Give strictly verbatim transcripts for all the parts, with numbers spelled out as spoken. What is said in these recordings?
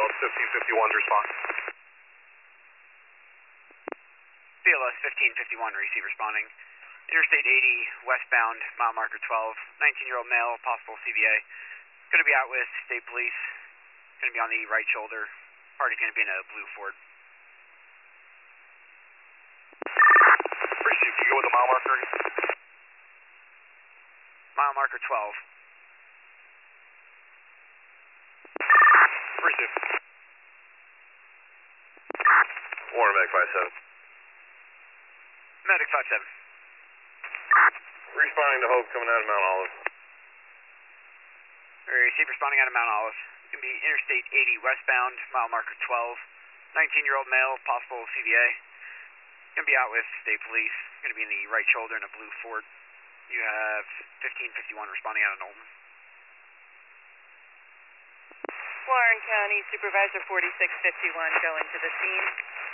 S fifteen fifty-one to respond. B L S fifteen fifty-one, receive responding. Interstate eighty, westbound, mile marker twelve, nineteen-year-old male, possible C V A. Going to be out with state police. Going to be on the right shoulder. Party's going to be in a blue Ford. Appreciate you. Can you go with the mile marker? Mile marker twelve. Appreciate you. Warren, Medic five seven. Medic five seven. Responding to Hope coming out of Mount Olive. Receive responding out of Mount Olive. It's going to be Interstate eighty westbound, mile marker twelve. nineteen-year-old male, possible C V A. Going to be out with state police. Going to be in the right shoulder in a blue Ford. You have fifteen fifty-one responding out of Knowlton. Warren County Supervisor forty-six fifty-one going to the scene.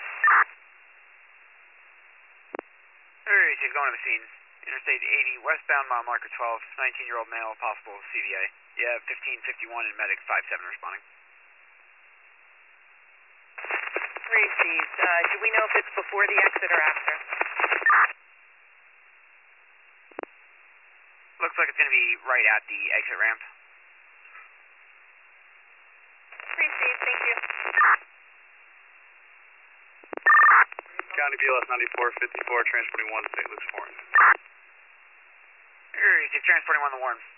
Alright, he's going to the scene. Interstate eighty westbound, mile marker twelve, nineteen-year-old male, possible C V A. You have fifteen fifty-one and medic five seven responding. Received. Uh, do we know if it's before the exit or after? Looks like it's going to be right at the exit ramp. Received, thank you. County B L S ninety-four fifty-four, transporting one to Saint Luke's Warren. Receive transporting one to Warren.